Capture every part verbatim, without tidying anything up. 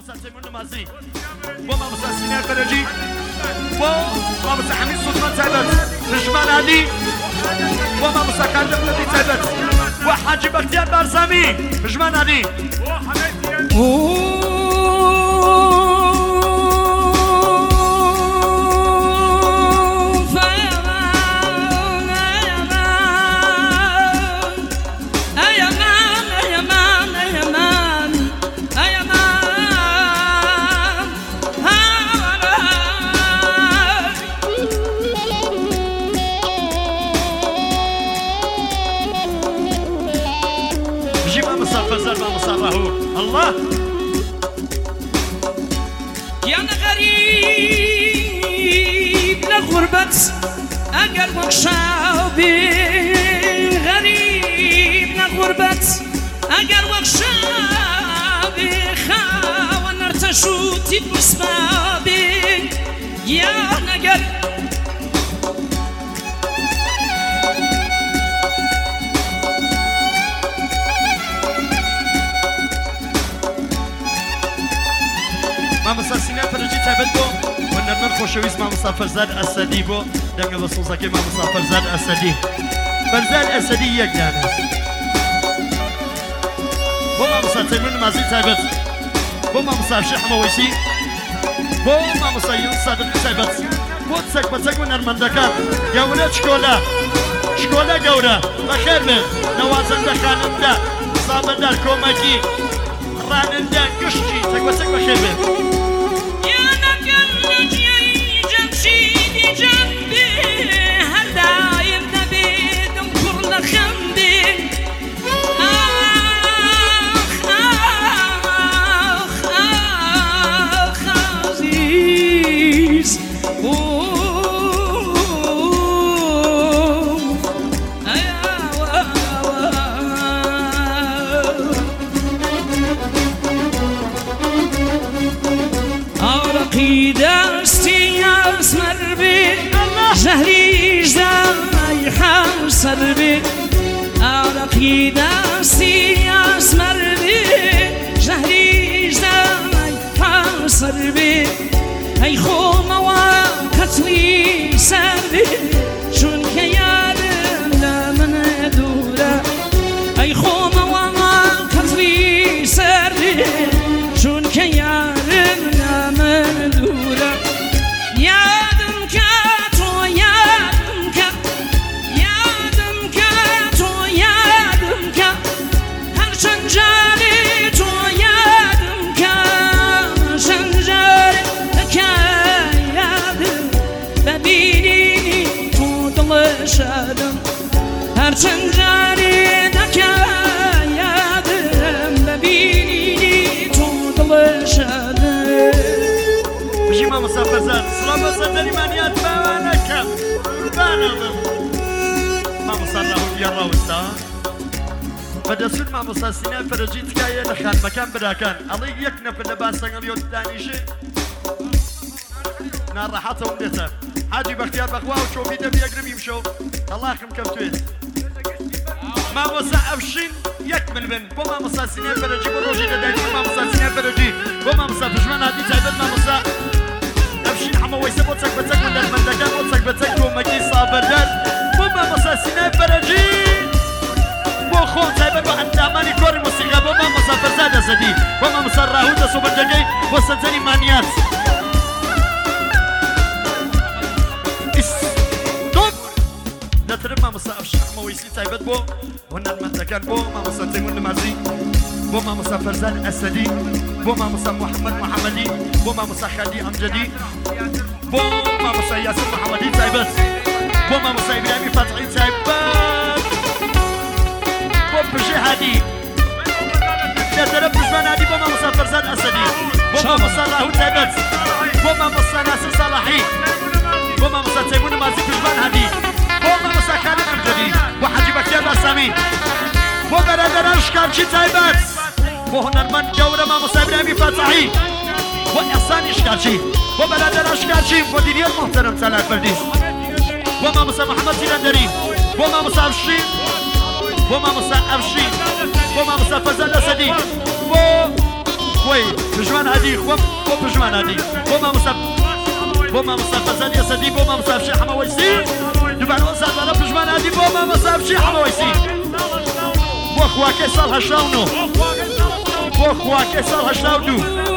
مامۆستا تەیموون نمازی بۆ مامۆستا سینای فەرەجی بۆ مامۆستا حەمید سوتمان تایبەت ژمان عەلی بۆ مامۆستا کاردە بڵەتی تایبەت بۆ حاجی بەختیار بارزامی ژمان عەلی الله يا غريب لغربت اگر وقشابي غريب لغربت اگر وقشابي خاون ارتشوتي بسبابي يا نجر مامۆستا سینای فەرەجی تایبەت بۆ وەنەرمەن خۆشەویست مامۆستا فەرزاد ئەسەدی بۆ دەنگە بە سۆزەکەی مامۆستا فەرزاد ئەسەدی فەرزاد ئەسەدی یەک دانست بۆ مامۆستا تەیموون نمازی تایبەت بۆ مامۆستا هەفشی حەمەوەیسی بۆ مامۆستا یونس سادقی تایبەت بۆ چەک بە چەک وەنەرمەندەکان گەورە چکۆلە چکۆلە گەورە بەخێر بێت نەوازەندە خانندە سابەردار کۆمەکی ڕانندە گشتی چەک بە چەک بەخێر بێت دستي أسمر بي جهري جداي حاسر بي أرقي دستي أسمر بي جهري جداي حاسر بي أي خوم وقتلي سر بي شون كيارم لا من دورة أي خوم وقتلي سر بي شون كيارم لا من دورة يادم كاتو يادم كات يادم كاتو يادم كات هر شنجاري تو يادم كات شنجاري لكا يادم ببينيني تو دلشادم هر شنجاري لكا يادم ببينيني تو دلشادم بجي مامۆستا فەرزاد سڵاو بە سەردەریمانیات باوانەکەم قوربانەڵم مامۆستا ڕاهول یان ڕاوستاوە بەدەسوود مامۆستا سینای فەرەجی تکایە لە خانمەکان براکان ئەڵێ یەک نەفر لە باسەنگەڵیۆ دانیشێ ناڕەحەتەوم دێتە حاجی بەختیار بەخوا و چۆبی دەبیەگرم شەو هەڵاقم کەوتوێت مامۆستا ئەفشین یەک من بن بۆ مامۆستا سینای فەرەجی بۆ ڕۆژی لەدایکی مامۆستا سینای فەرەجی بۆ مامۆستا پژمان عادی تایبەت مامۆستا ئەفشین حەمەوەیسە بۆ چەک بە چەک وەنەرمەندەکان بۆ چەک بە چەک کۆمەکی سابەردار بۆ مامۆستا سینای فەرەجی بۆ خۆم تایبەت بە ئەندامانی کۆڕی مۆسیقا بۆ مامۆستا فەرزاد ئەسەدی بۆ مامۆستا ڕاهول دەسوبەردەکەی بۆ سەنجەری مانیات دەترم مامۆستا ئەفشین حەمەوەیسی تایبەت بۆ هونەرمەندەکان بۆ مامۆستا تەیموون نمازی بۆ مامۆستا فەرزاد ئەسەدی بۆ مامۆستا موحەممەد محەممەدی بۆ مامۆستا خەدی ئەمجەدی بۆ مامۆستا یاسین محەممەدی تایبەت بۆ مامۆستا ئیبراهیمی فاتحی تایبەت بۆ پژێ هادی لەتەرەف پژمان هادی بۆ مامۆستا فەرزاد ئەسەدی بۆ مامۆستا ڕاهول تایبەت بۆ مامۆستا ناسر ساڵحی بۆ مامۆستا تەیموون نمازی پژمان هادی بۆ مامۆستا خالد ئەمجەدی بۆ حاجی بەختیار باسامی بۆ بەرادەران شکارچی تایبەت بۆ هونەرمەند گەورە مامۆستا ئیبراهیمی فاتحی بۆ ئەحسانی شکارچی بۆ بەرادەران شکارچی بۆ دیریەر محتەرەم چالاک بەردیس بۆ مامۆستا محەممەد تیرەندەری بۆ مامۆستا ئەفشین بۆ مامۆستا ئەفشین بۆ مامۆستا فەرزاد ئەسەدی بۆ خوي بجوان هادي خوب بو بجوان هادي بو ما مصاب بو ما مصاب فزاد يسدي بو ما مصاب شي حما ويسي دبان وصل بلا بجوان هادي بو ما مصاب شي حما ويسي بو خواكي صالح شاونو بو خواكي صالح شاونو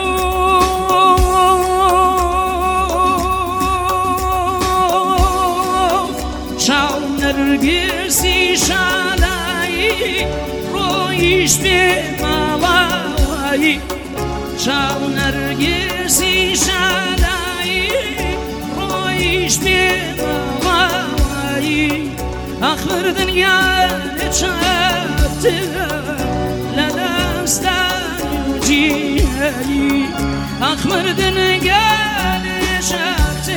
شاو نرگسی شالایی رویش به مالایی شاو نرگسی شالایی رویش به مالایی آخر دنیا چهت لدستان جیایی آخر دنیا چهت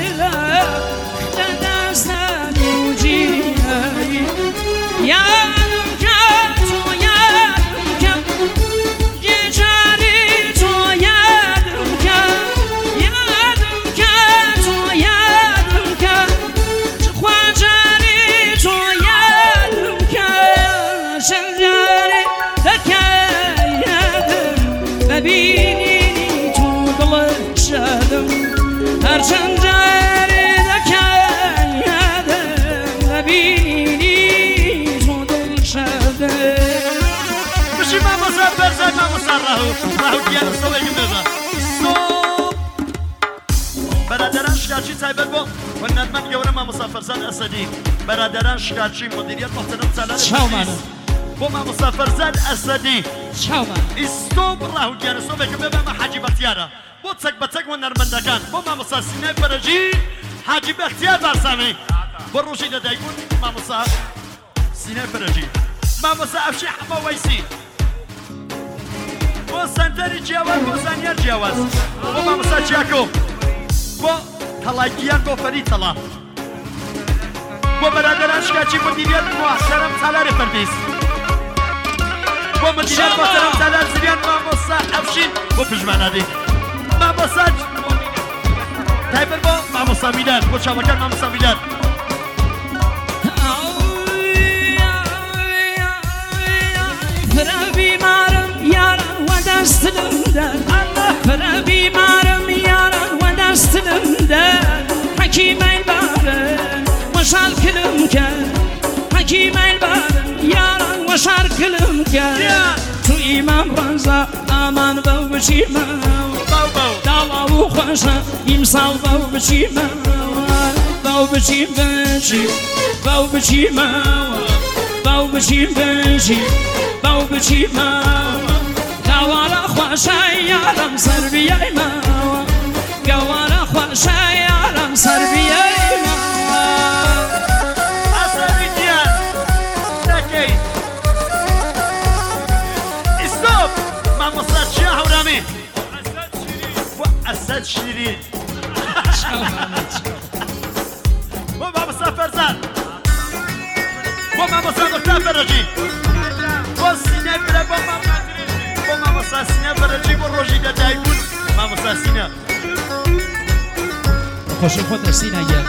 لدستان جیایی یادم که تو یادم که یه جاری تو یادم که یادم که تو یادم که خواجاری تو یادم که شنجاری دکه یادم ببینی تو دل شدم هر شنجاری دکه یادم ببینی تو دل شدم مشي ما مصاب برزان ما مصاب راهو راهو ديال الصوي قمنا صوب برادران شكاتشي تايبر بو والندمان يورا ما مصاب فرزان أسدي برادران شكاتشي مديرية محترم سالان شاو معنا بو ما مصاب فرزان أسدي شاو معنا استوب راهو ديال الصوي قمنا ما حاجي بختيارة بو تسك بتسك والنرمندكان بو ما مصاب سيناي فرجي حاجي باختيار بارسامي بروشي لدايكون ما مصاب سيناي فرجي ما مصاب شي حما ويسي بو سنتري جواز بو سانير جواز بو ما مصاب شياكو بو تلاقيان بو فريد تلا بو برادران شكاتشي مديريات محترم سالاري فرديس بو مديريات محترم سالار زريان ما مصاب أفشين بو بجمان هادي ما مصاب تايبر بو ما مصاب ميلاد بو شامكان ما مصاب ميلاد فرا بیمارم یاران و دستم در فرا بیمارم یاران و دستم در حکیم البارن و شال کلم کرد حکیم البارن یاران و شال کلم کرد تو امام رضا آمان باو بچیمم دالا و خوشم امسال باو بچیمم باو بچیم بچیم باو بچیمم باو بچیم بچیم باو بچیمم گوارا خوشه یارم سر بیایمم گوارا خوشه یارم سر بیایمم أسد ديان نكي استوب ما مصاد شياح ورامي وأسد شيرين وما مصاد فرزان وما مصاد اختار فرجي والسينة بلا بما وما مصاد سينة فرجي والروجي دا دايبون ما مصاد سينة خوشی خود سینه گر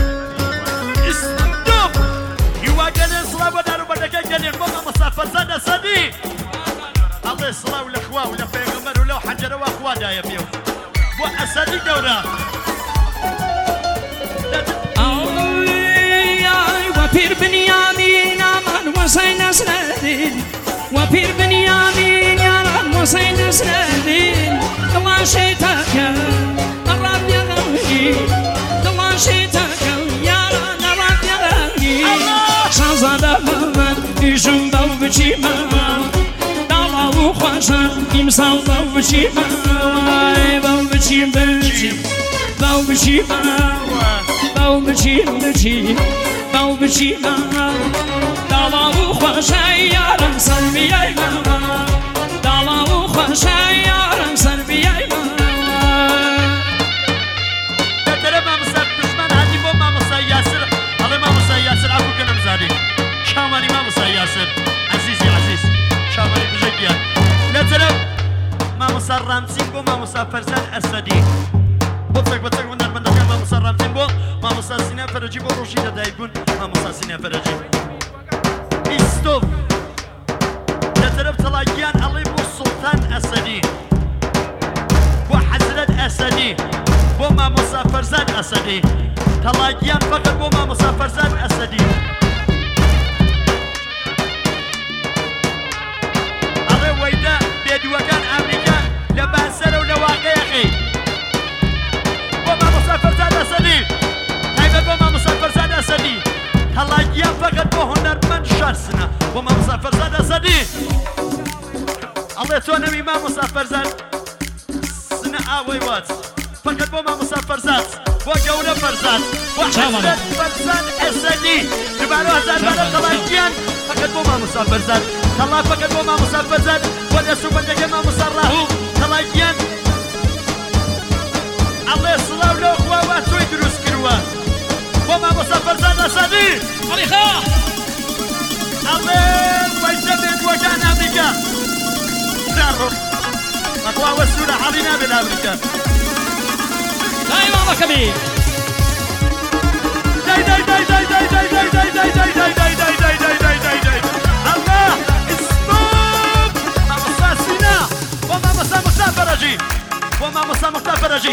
استوب يواجد الصلاة ودارو بدك جنين وما مصاد فرزان أسدي الله الصلاة والأخوة ولا بيغمر ولا حجر وأخوة دا يبيو وأسدي دورا وپیر بنیامین آمان وسین نصرالدین وپیر بنیامین یاران وسین نصرالدین دلاشی تکن الرب یغنی دلاشی تکن یاران الرب یغنی شازاده محمد ایشون باو بچیمم دالا و خوشم امسال باو بچیمم باو بچیم بچیم باو بچیمم باو بچیم بچیم باو بچیمم دالا و خوشه یارم سر بیایمم دالا و خوشه یارم سر بیایمم ترى ما مصاب دشمن هادي بو ما مصاب ياسر الله ما مصاب ياسر عفو كلام زادي شاماني ما مصاب ياسر عزيزي عزيز شاماني بجيبيان لا ترى ما مصاب رامسين بو ما مصاب فرزان أسدي بطلق بطلق من المندقة ما مصاب رامسين بو ما مصاب سينة فرجي بو روشيدة دايبون ما مصاب سينة فرجي استوب لا ترى بتلاقيان الله بو سلطان أسدي أسدي بوما مسافر زاد أسدي تلاقيان فقط بوما مسافر زاد أسدي أغي ويدا بيدوكان أمريكا لباسر ولواقعي بوما مسافر زاد أسدي هيدا بوما مسافر زاد أسدي تلاقيان فقط بو هنرمند شرسنا بوما مسافر زاد أسدي الله تونا ميما مسافر زاد سنة آوي وات فقط بوما مسافر زاد وقولة فرزاد وحسن فرزاد أسدي نبالو هزار بلا طلاقيان فقط بوما مسافر زاد طلا فقط بوما مسافر زاد ولا سوبر دقيما مصرح طلاقيان الله يصلاو له خواه توي دروس كروا بوما مسافر زاد أسدي عليخا الله ويجبد وكان أمريكا نعرف أقوى والسورة حالنا بالأمريكا داي ماما كبير داي داي داي داي داي داي داي داي داي داي داي داي داي داي داي داي داي داي الله ستوب ماموسا سينا وماموسا مختار فرجي وماموسا مختار فرجي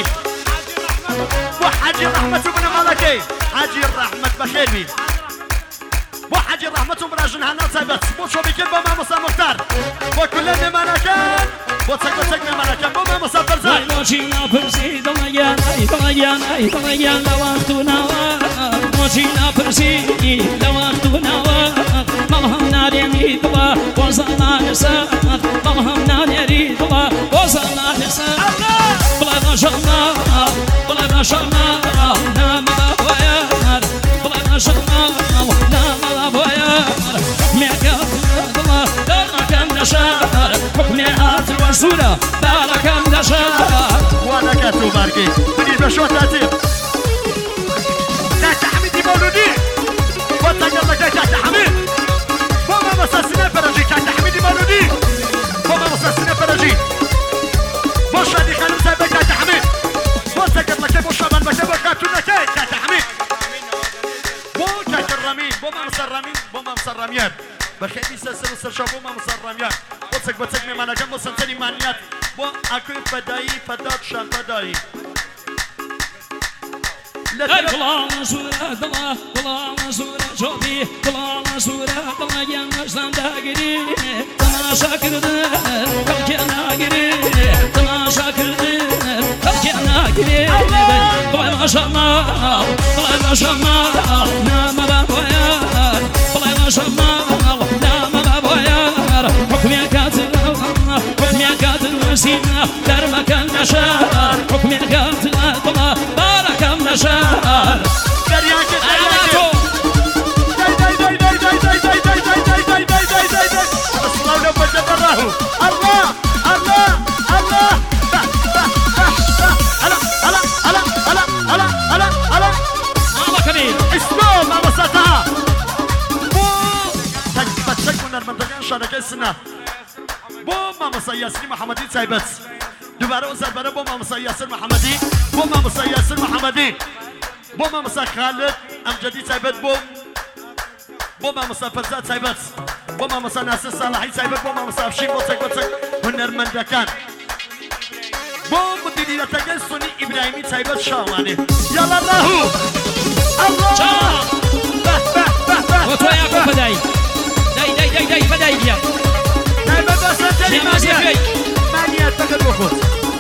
وحاجي الرحمة بن ملكي حاجي الرحمة بخيري وحاجي الرحمة براجن هنا صايبت بوشو بكل بماموسا مختار وكل من كان وتسك وتسك من كان بماموسا فرزان موجينا برزي ضليان اي ضليان اي ضليان لوقتنا موجينا برزي لوقتنا ملهم نادي ميدوا وصلنا نساء ملهم نادي ميدوا وصلنا نساء بلا نشرنا بلا نشرنا نام بابويا بلا نشرنا نام بابويا ميكا الله دارك النشار حكمي عاد الوسولة دارك النشار وانا كاتو باركي مني بشوت تاتيب تحت حميدي مولودي واتقل لك تحت حميد وما مساسنا فرجي تحت حميدي مولودي وما مساسنا فرجي بوش هادي خانم سايبك تحت حميد واتقل لك بوش من مكتب وكاتو لك تحت حميد بو تحت الرمين بوما مسر رمين بوما مسر رميان بخيري سلسل وسرشا بوما مسر رميان واتسك واتسك ميمانا كم وسنتني مانيات بو اكوي فدائي فدات شان فدائي طلع سورة طلع طلع سورة شوفي طلع سورة طلع يا مشتم داقري طلع شاكر قلبك انا قري طلع شاكر قلبك انا قري طلع ما شاء الله طلع ما شاء الله نام بابويا طلع ما شاء الله نام بابويا حكمي كاتل حكمي كاتل وسيمة دربك النشار حكمي كاتل طلع بارك النشار درياك درياك داي داي داي داي داي داي داي داي داي داي داي داي داي داي الله لو بدأ براه الله الله الله هلا هلا هلا هلا هلا هلا هلا الله كبير اسلام ما وصلتها بو تكبت سكن المنطقة شاركة السنة بو ما مصياسين محمدي سايبت دوباره وزر بره بو ما مصياسين محمدي بو ما مصياسين محمدي بو ما مسا خالد امجدي سايبت بو بو ما مسا فرزاد سايبت بو ما مسا ناصر صالحي سايبت بو ما مسا فشين بو تك بو تك هنرمند كان بو مديرية تجن سوني ابراهيمي سايبت شاواني يلا الله الله به به به به وتوياكم فداي داي داي داي داي فداي يا داي بس تاني مانيات مانيات فقط بخوت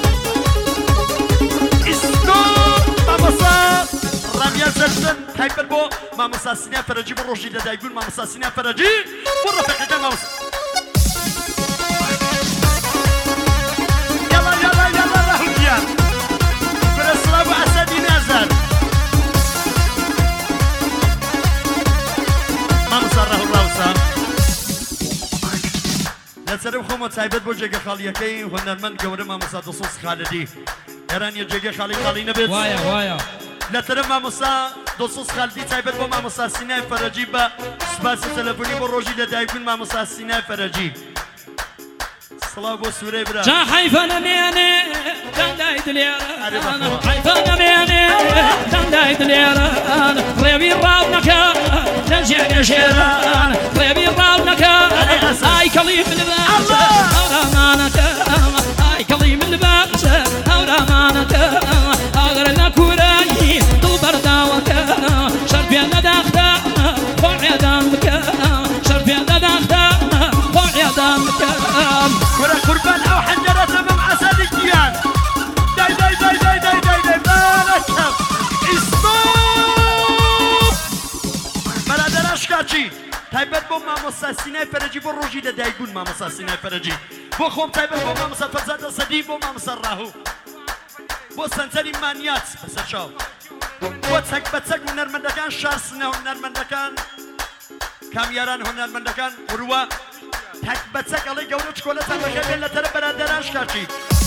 ماموسا راميا زرزن هايبر بو ماموسا سينيا فرجي بروجي دا يقول ماموسا سينيا فرجي برا فكرة ماموسا يلا يلا يلا راهو ديال برسلاو أسدي نازل ماموسا راهو راوسا لسرم خمو تايبت بو جيجا خاليكي هنرمند قوري ماموسا دصوص خالدي إيران يجيجي خالي خالي نبت وايا وايا لترم ماموسا دصوص خالدي تايبت بو ماموسا سيناي فرجي با سباس تلفوني بو روجي لدايكون ماموسا سيناي فرجي صلاة بو سوري برا جا حيفا نمياني داي دليران حيفا نمياني داي دليران ريبي راونكا نجي نشيران ريبي راونكا اي كليم اللباس أورامانك اي كليم اللباس أورامانك مامۆستا سینای فەرەجی بۆ ڕۆژی لەدایک بوون مامۆستا سینای فەرەجی بۆ خۆم تایبەت بۆ مامۆستا فەرزاد ئەسەدی بۆ مامۆستا ڕاهوو بۆ سەنجەری مانیات بەسەر چاو بۆ چەک بە چەک هونەرمەندەکان شارسنە هونەرمەندەکان کامیاران هونەرمەندەکان قوروە تەک بە چەک ئەڵێ گەورە چکۆلەتان بەخێر بێن لە تەرە بەرادەران شکارچی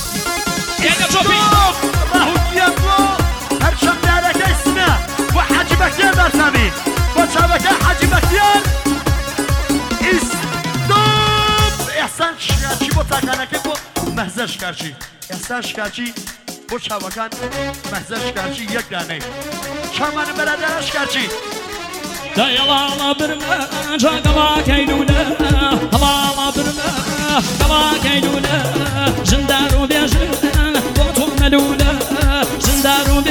ڕاهوگیان بۆ هەرچەمدارەکەی سنە بۆ حاجی بەختیار بارسامی بۆ چاوەکە حاجی بەختیار ئیستۆپ ئێحسان شکارچی بۆ تاکانەکەی بۆ مەهزە شکارچی ئێحسان شکارچی بۆ چاوەکان مەهزە شکارچی یەک دانەی چاوانە بەرادەران شکارچی دەیڵاڵە برمە جاگەڵاکەی لولە هەڵاڵە برمە گەڵاکەی لولە ژندار و بێژن بۆ تۆ مەلولە ژندار و